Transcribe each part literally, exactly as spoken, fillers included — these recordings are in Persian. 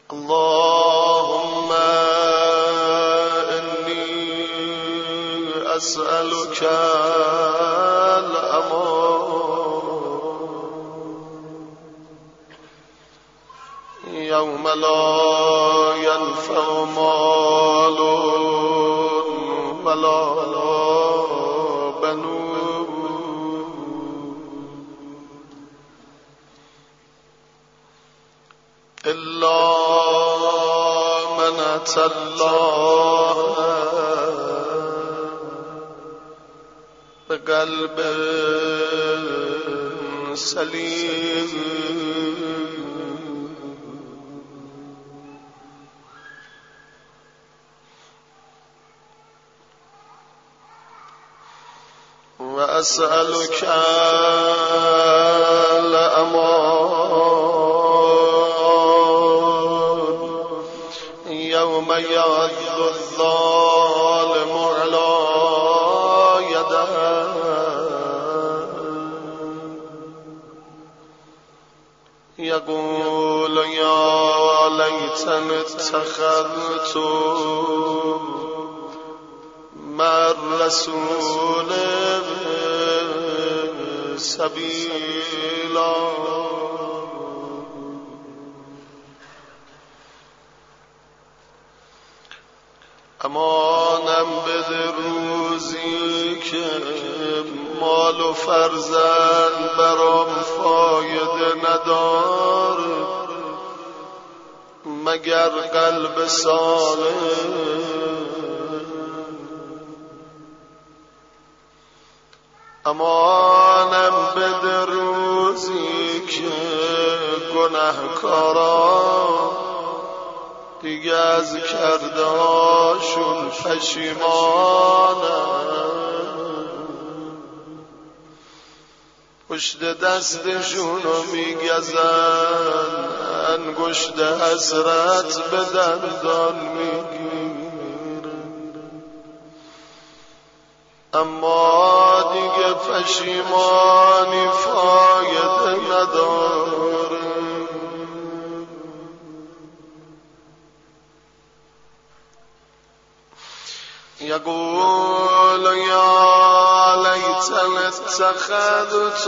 اللهم إني أسألك الأمان يوم لا ينفع مال ولا بنون إلا من أتى الله بقلب سليم وأسألك الأمان يوم يعض الظالم على يديه يقول يا ليتني اتخذت مع الرسول سبيلا امانم بده روزی که مال و فرزند برام فایده نداره مگر قلب صالح. امانم بده روزی که گناهکاران دیگه از کردهاشون پشیمانن، پشت دستشونو میگزن، انگشت حسرت به دندان میگیرن، اما دیگه پشیمانی فایده نداره. يقول يا ليتني اتخذت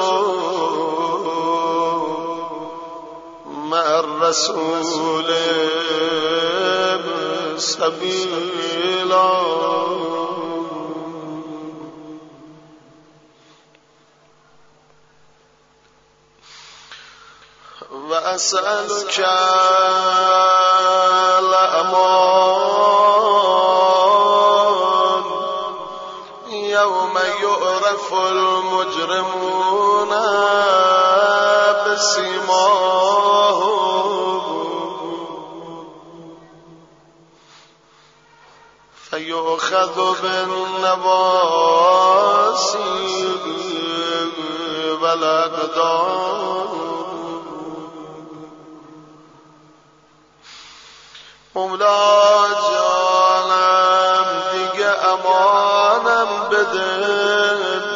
مع الرسول سبيلا وأسألك الأمان يوم يعرف المجرمون بسيماهم فيؤخذ بالنواصي والأقدام. مولا جانم دیگه امانم بده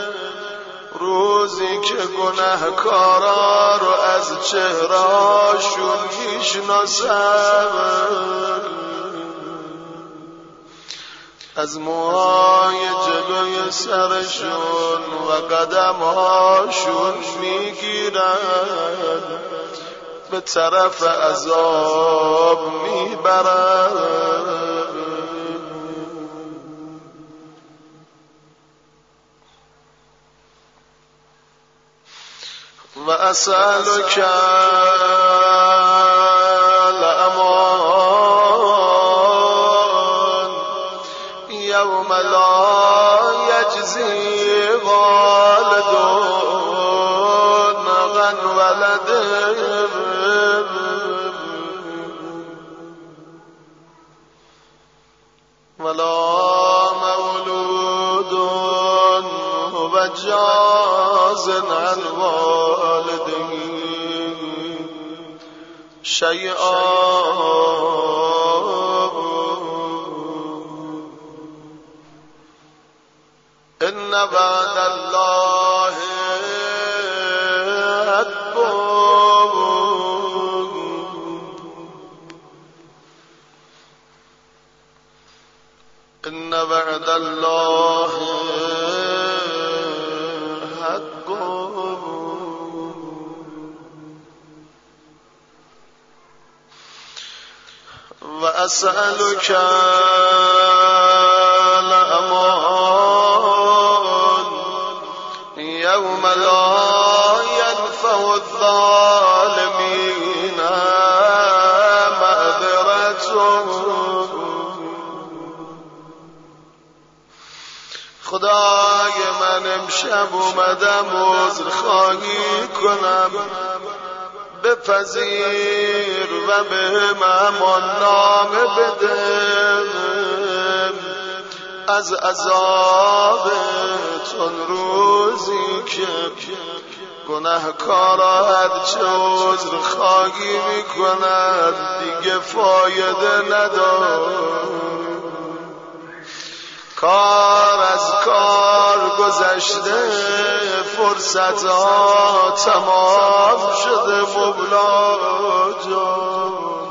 روزی که گناهکارا رو از چهرهاشون میشناسم، از موهای جلوی سرشون و قدمهاشون میگیرن، به طرف عذاب میبرن. و اسألک الأمان یوم لا یجزی والدون عن ولده ولا مولود هو جاز عن والده شيئا إن وعد الله حق إن وعد الله حق وأسألك الأمان يوم لا ينفع الظالمين معذرتهم. خدای من امشب اومدم عذر خواهی کنم، بپذیر و بهم امان نامه بده از عذابتون روزی که گناهکارا هرچه عذر خواهی میکند دیگه فایده نداره. کار از کار گذشته، فرصت ها تمام شده مولا جان.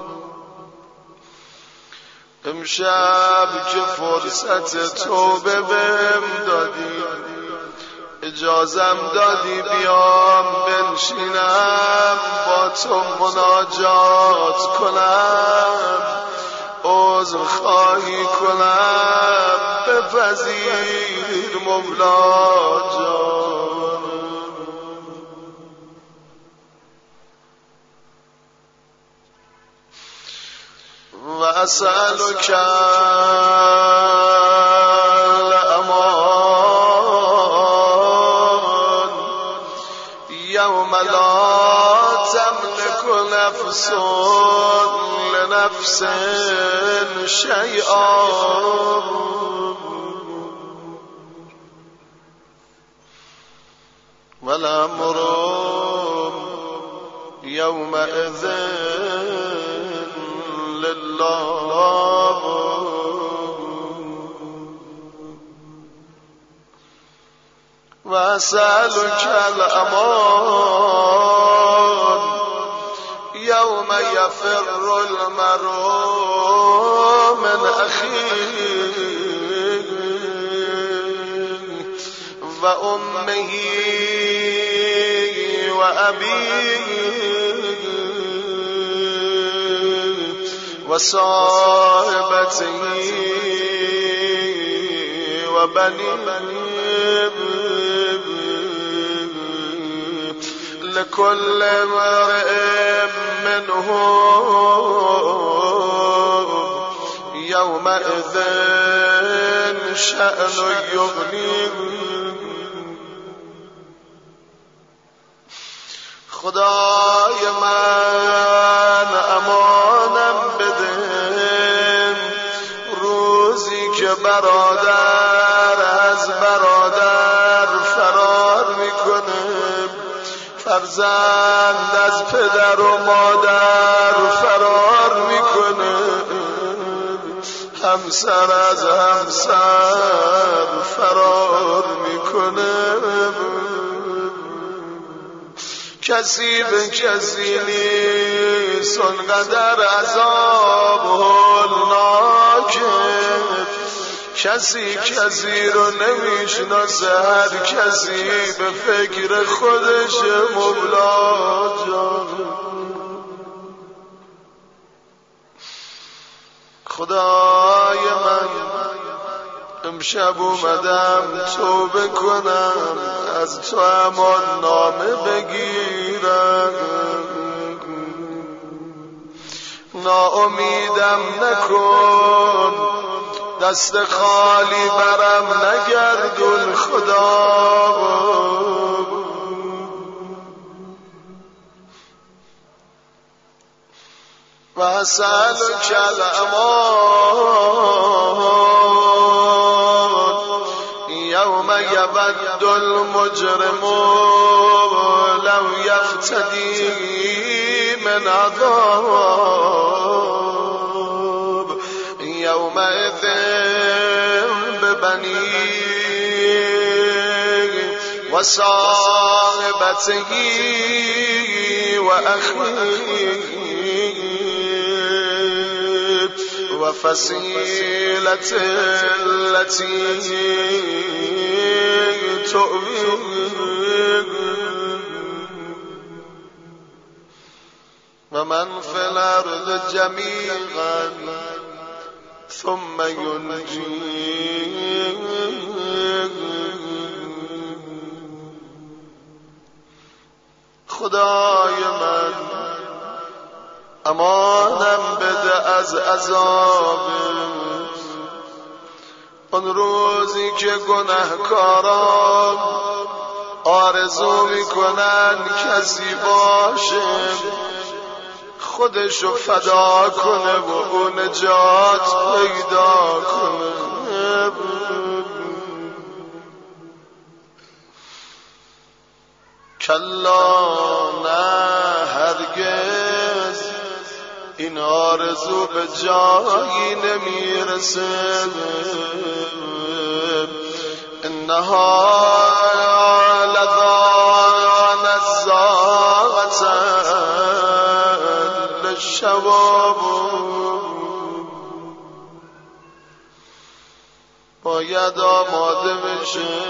امشب که فرصت توبه بهم دادی، اجازم دادی بیام بنشینم با تو مناجات کنم، عذر خواهی کنم، بپذیر مولا جان. و اسألک الامان یوم لا تملك نفس لنفس شیئا والأمر يومئذ لله. وأسألك الأمان يوم يفر المرء من أخيه وأمه وأبيه وصاحبته وبنيه لكل امرئ منهم يومئذ شأن يغنيه. خدای من امانم بده روزی که برادر از برادر فرار میکنه، فرزند از پدر و مادر فرار میکنه، همسر از همسر فرار میکنه، کسی به کسی نیست اونقدر عذاب هولناکه، کسی کسی رو نمیشناسه، هر کسی به فکر خودش مولا جان. خدای من امشب اومدم توبه کنم، از تو امان نامه بگیرم، ناامیدم نکن، دست خالی برم نگردون خدا. و اسألک الامان یوم یود المجرم لو یفتدی من عذاب یومئذ ببنیه و صاحبته و اخیه و وفصيلة التي تؤوي ومن في الأرض جميعا ثم ينجيه خدای من امانم بده از عذاب اون روزی که گناهکاران آرزو میکنن کسی باشه خودشو فدا کنه و اون نجات پیدا کنه. کلا نه هرگز این آرزو به جایی نمیرسه. انها لذا نزاعة للشواب باید آماده بشه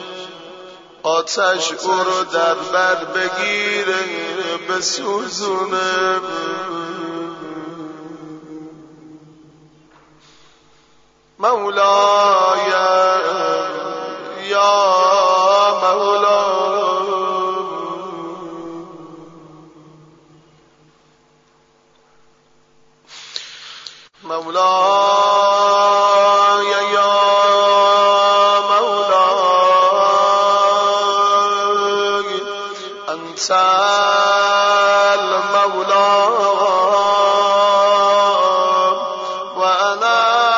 آتش او رو در بر بگیره بسوزونه. مولای یا مولا مولا یا مولا انت المولا و انا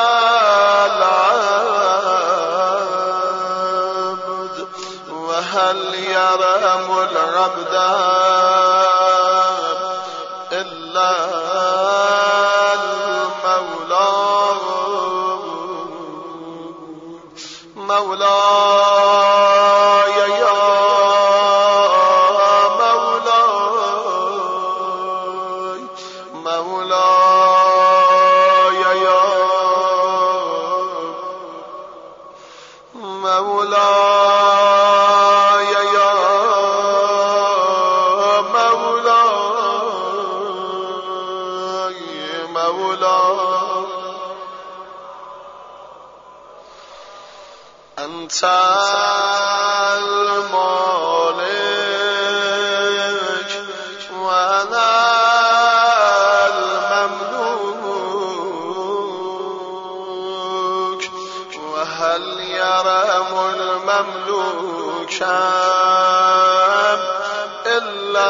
العبد و هل یرحم العبد الا مولاي يا مولاي مولاي يا مولاي يا مولاي مولاي أنت المالك وأنا المملوك وهل يرحم المملوك إلا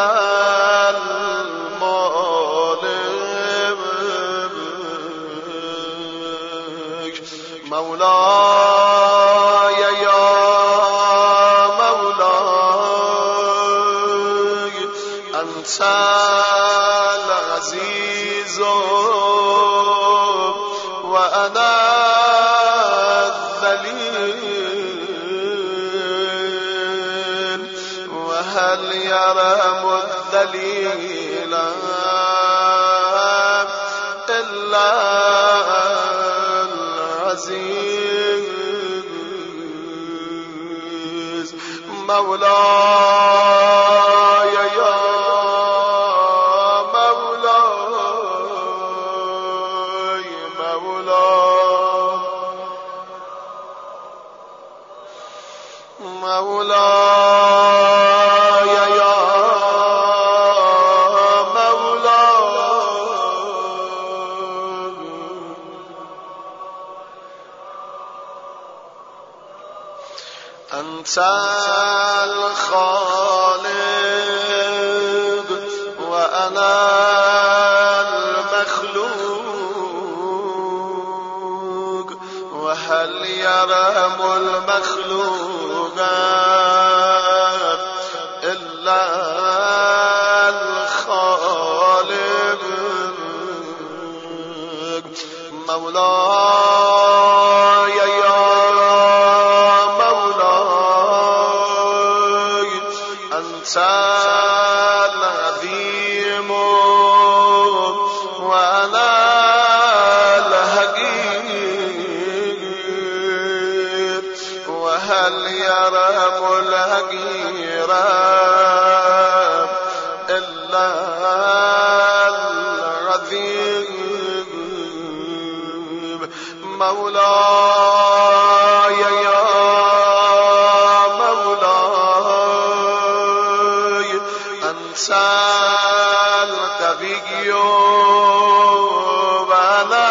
المالك مولاي أنت العزيز وأنا الذليل وهل يرحم الذليل إلا العزيز مولاي يا مولاي يا مولاي أنت الخالق وأنا المخلوق وهل يرحم المخلوق إلا الخالق مولاي يا مولاي أنت العظيم وأنا الحكيم العظيم مولاي يا مولاي أنت القوي وأنا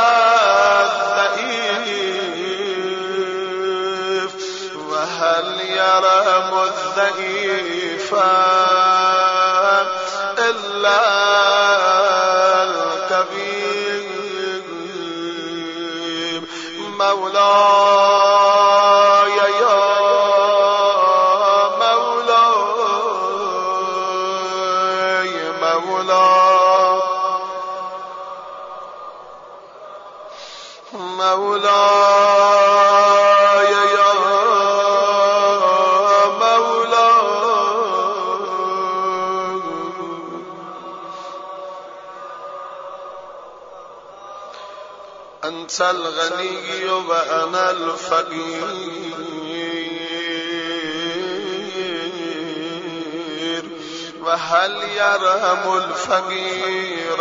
الضعيف وهل يرحم الضعيف إلا القوي مولاي يا مولاي مولاي مولاي يا مولاي أنت الغني وأنا الفقير وهل يرحم الفقير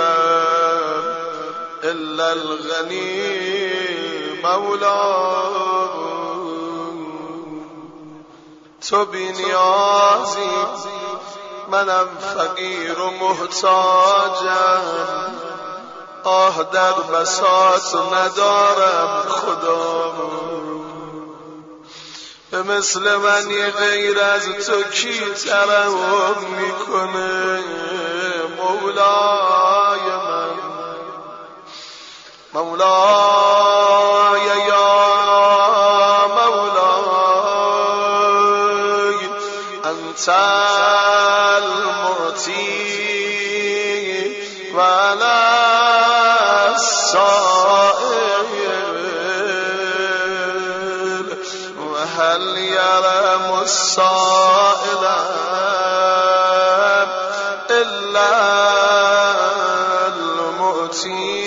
إلا الغني مولاي تو بی نیازی منم فقیر و محتاجم آه در بساط ندارم خدا به مثل منی غیر از تو کی ترحم میکنه مولای من مولاي يا مولاي أنت المعطي وأنا السائل وهل يرحم السائل إلا المعطي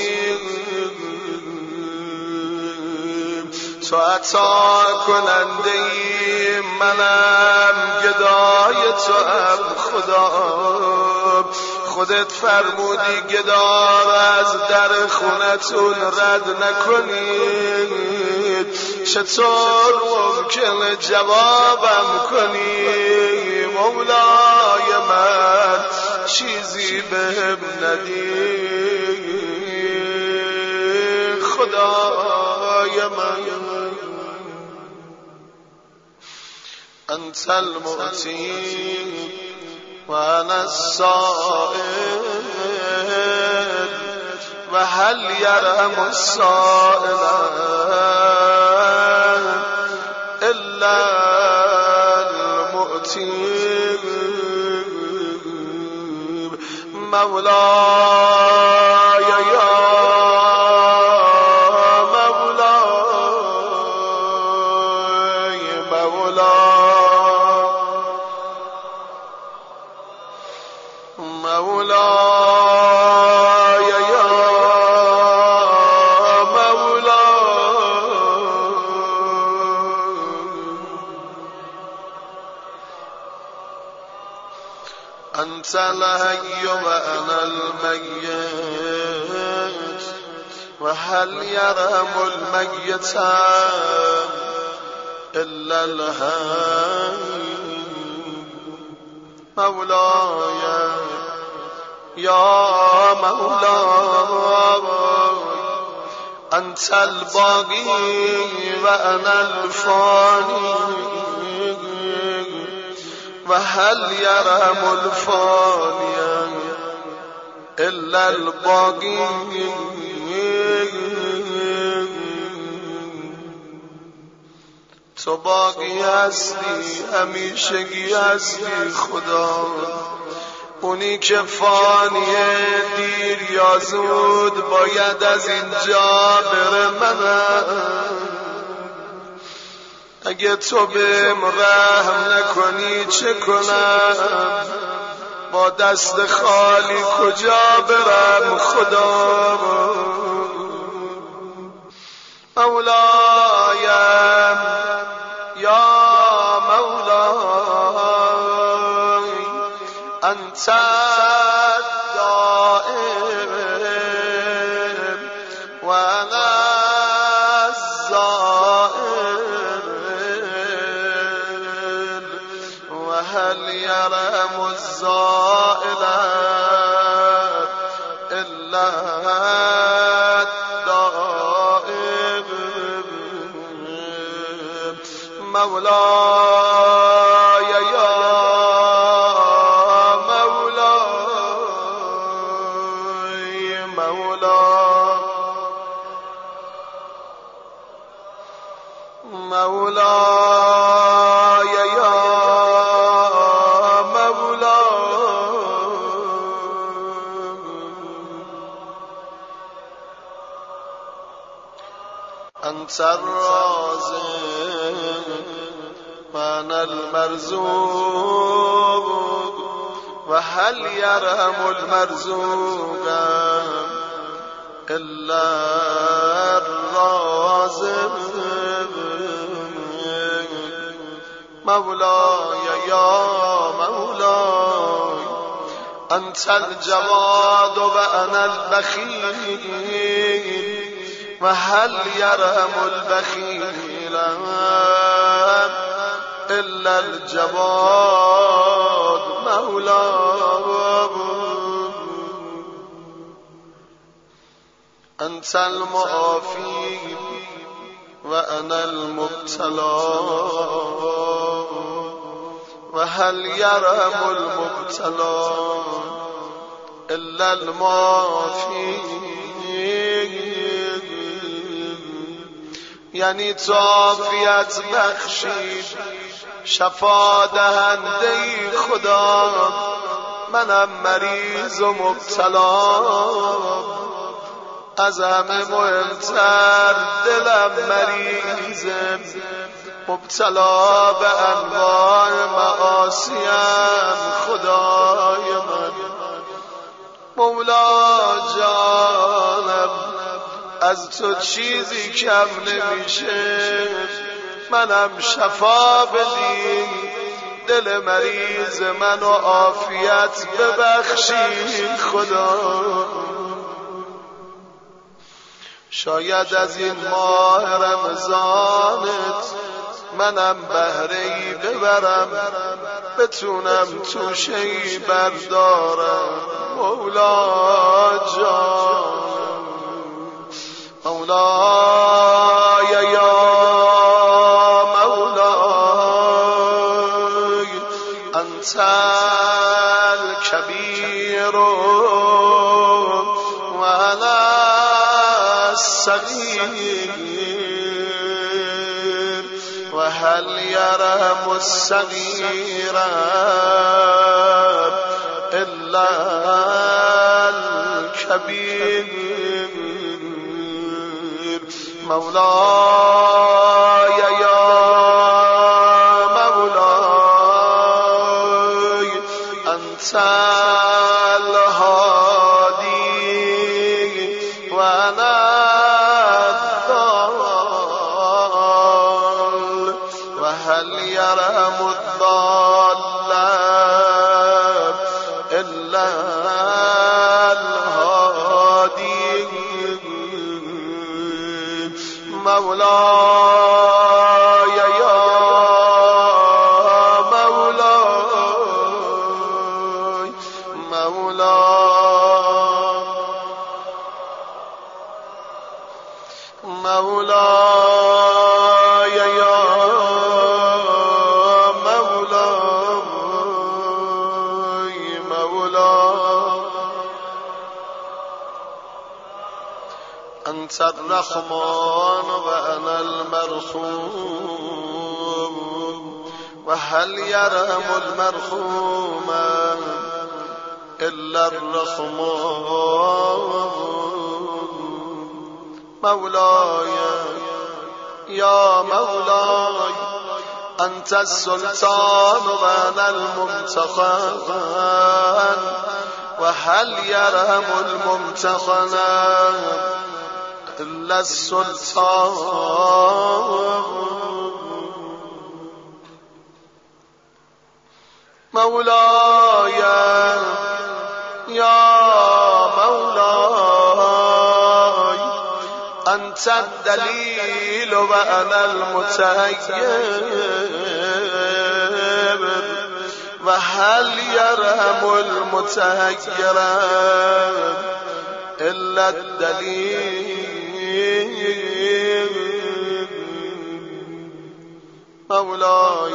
تو عطا کننده ای منم گدای تو هم خدا خودت فرمودی گدار از در خونتون رد نکنید چطور ممکنه جوابم کنی مولای من چیزی بهم ندی خدای من أنت المعطي وأنا السائل وهل يرحم السائل إلا المعطي مولاي يا مولاي يا مولاي أنت الحي وأنا الميت وهل يرحم الميت إلا الحي مولاي يا مولاي أنت الباقي وأنا الفاني وهل يرحم الفاني إلا الباقي تو باقی هستی همیشگی هستی خدا اونی که فانیه دیر یا زود باید از اینجا بره منم اگه تو بهم رحم نکنی چه کنم با دست خالی کجا برم خدا مولایم یا مولاي أنت الدائم زائلت إلا الدائم مولاي يا مولاي مولاي مولاي يا أنت الرازق وأنا المرزوق وهل يرحم المرزوق إلا الرازق مولاي يا مولاي أنت الجواد وأنا البخيل وهل يرحم البخيل إلا الجواد مولاي أنت المعافي وأنا المبتلى وهل يرحم المبتلى إلا المعافي یعنی تو عافیت بخشی شفا دهنده خدا منم مریض و مبتلا از همه مهمتر دلم مریضم مبتلا به انواع معاصیم خدای من مولا جانم از تو چیزی کم نمیشه منم شفا بدی دل مریض منو عافیت ببخشی خدا شاید از این ماه رمضانت منم بهره‌ای ببرم بتونم توشه‌ای بردارم مولا جان مولاي يا مولاي أنت الكبير وأنا الصغير وهل يرحم الصغير إلا الكبير مولاي يا مولاي أنت الهادي وأنا الضال وهل يرحم الضال إلا الهادي مولاي يا مولاي مولاي مولاي يا مولاي مولاي أنت الرحمن وأنا المرحوم وهل يرحم المرحوم إلا الرحمن مولاي يا مولاي أنت السلطان وأنا الممتحن وهل يرحم الممتحن إلا السلطان مولاي يا مولاي أنت الدليل وأنا المتهيب و هل یرحم المتحیرا الا الدلیل مولاي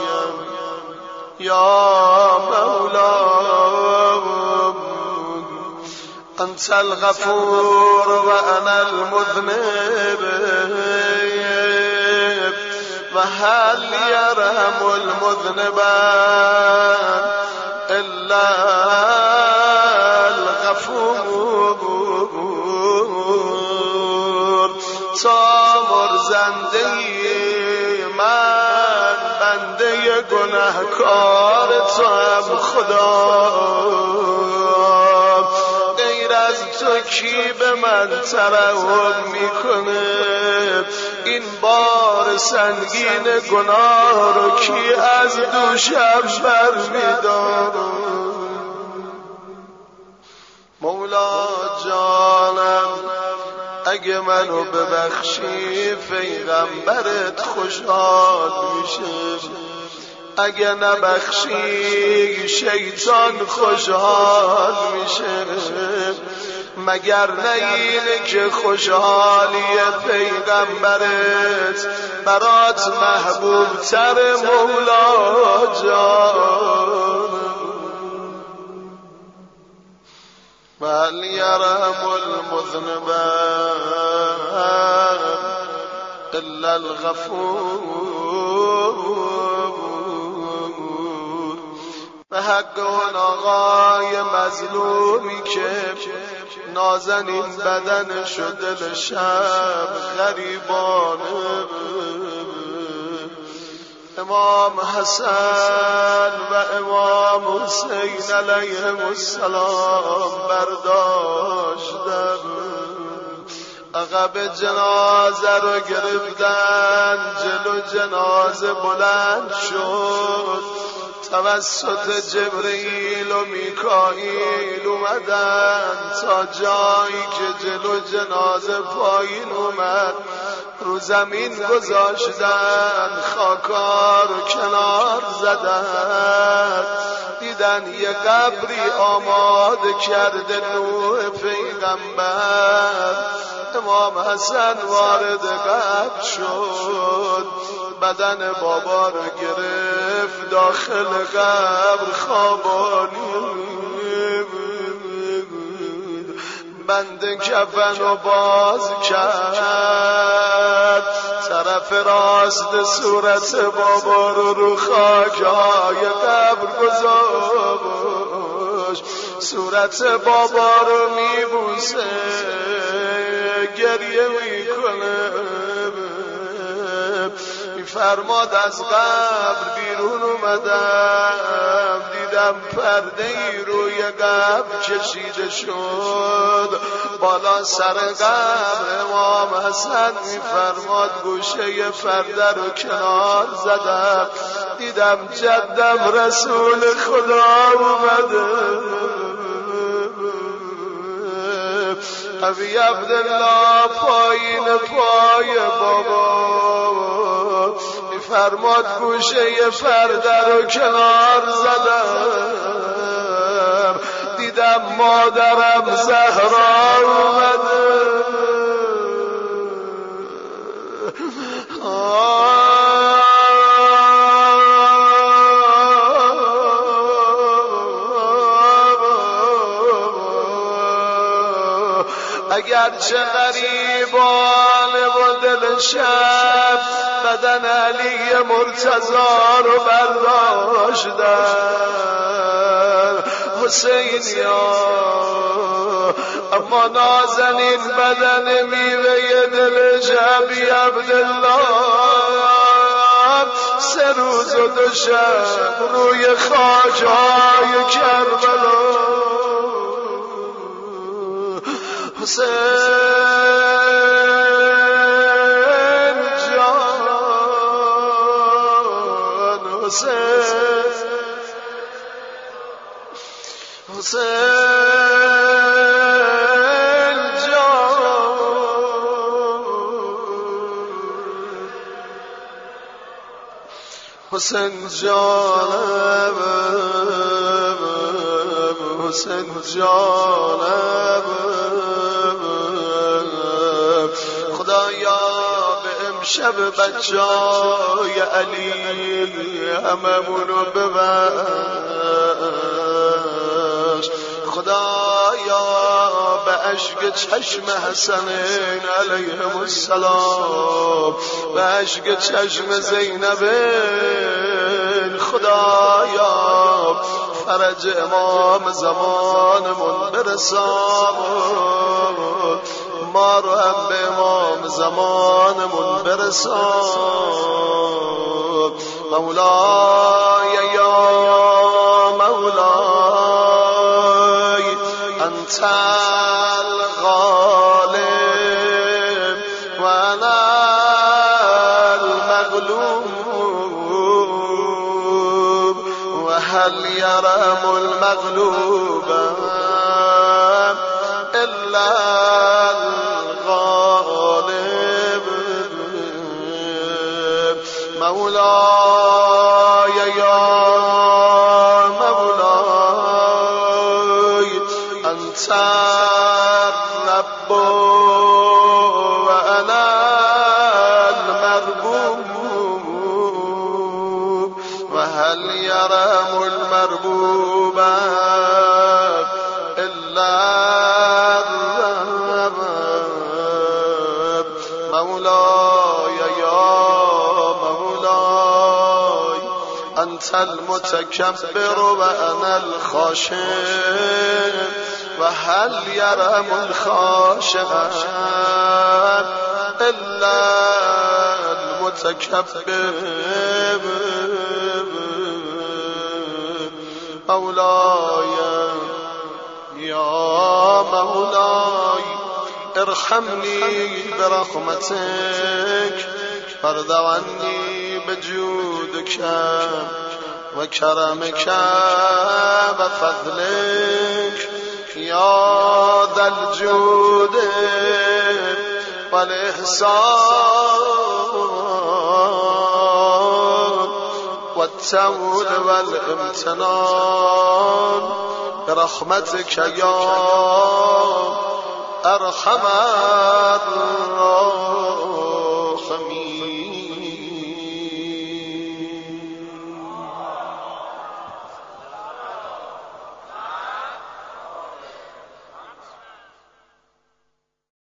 يا مولاي أنت الغفور وأنا المذنب وهل يرحم المذنبان إلا الغفور تامر زنده من بنده گناهکار تو هم خدا غیر از تو کی به من ترحم میکنه این بار سنگین گناه رو کی از دوشم بر میداره مولا جانم اگه منو ببخشی پیغمبرت خوشحال میشه اگه نبخشی شیطان خوشحال میشه مگر نه اینه که خوشحالی پیغمبرت برات محبوب تر مولا جان وهل يرحم المذنبان إلا الغفور به حق اون آقای مظلومی که نازنین بدن شده شب غریبانه امام حسن و امام حسین علیهم السلام برداشتن عقب جنازه رو گرفتن جلو جنازه بلند شد توسط جبرئیل و میکائیل اومدن تا جایی که جلو جنازه پایین اومد رو زمین گذاشتن خاکا رو کنار زدن دیدن یه قبری آماده کرده نوح پیغمبر امام حسن وارد قبر شد بدن بابا رو گرفت داخل قبر خوابانی بند کفن و باز کرد طرف راست صورت بابا رو رو خاکای قبر گذاشت صورت بابا رو میبوسه گریه میکنه میفرماد از قبر بیرون اومدم دیدم پرده ای روی قبر کشیده شد بالا سر قبر امام حسن میفرماد گوشه پرده رو کنار زدم دیدم جدم رسول خدا اومده ابی عبدالله پایین پای بابا میفرماد گوشه پرده رو کنار زدم دیدم مادرم زهرا اومده اگرچه غریبانه و دل شب بدن علی مرتضی رو برداشتن حسینیا اما نازنین بدن میوه دل شبی عبدالله سه روز و دو شب روی خاکهای کربلا حسین جان حسین حسین جان حسین جان حسین جانم خدایا به امشب بچای علی هممونو ببخش خدایا به اشک چشم حسنین علیهم السلام به اشک چشم زینبین خدایا فرج امام زمانمون برسان ما رو هم به امام زمانمون برسان مولای یا مولای انت الغالب و انا المغلوب و هل یرم المغلوب الا الغالب مولاي يا مولاي أنت الرب وأنا المربوب وهل يرم المربوب إلا الرب مولاي يا مولاي أنت المتكبر وأنا الخاشع وهل يرم الخاشع إلا المتكبر مولاي يا مولاي ارحمني برحمتك فرد عني بجودك وكرمك وفضلك يا ذا الجود والإحسان والتول والامتنان برحمتك يا أرحم